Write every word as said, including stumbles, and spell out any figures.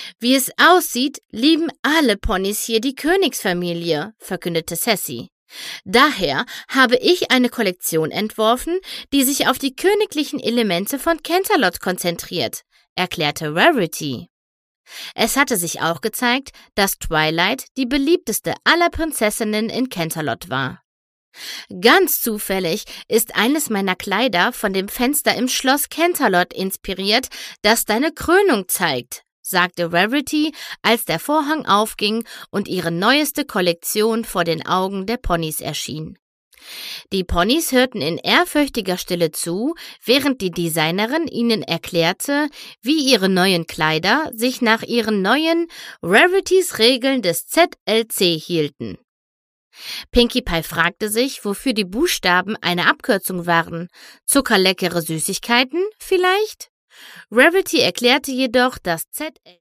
Wie es aussieht, lieben alle Ponys hier die Königsfamilie, verkündete Sassy. Daher habe ich eine Kollektion entworfen, die sich auf die königlichen Elemente von Canterlot konzentriert, erklärte Rarity. Es hatte sich auch gezeigt, dass Twilight die beliebteste aller Prinzessinnen in Canterlot war. Ganz zufällig ist eines meiner Kleider von dem Fenster im Schloss Canterlot inspiriert, das deine Krönung zeigt, sagte Rarity, als der Vorhang aufging und ihre neueste Kollektion vor den Augen der Ponys erschien. Die Ponys hörten in ehrfürchtiger Stille zu, während die Designerin ihnen erklärte, wie ihre neuen Kleider sich nach ihren neuen Rarities Regeln des Z L C hielten. Pinkie Pie fragte sich, wofür die Buchstaben eine Abkürzung waren. Zuckerleckere Süßigkeiten vielleicht? Rarity erklärte jedoch, dass Z L C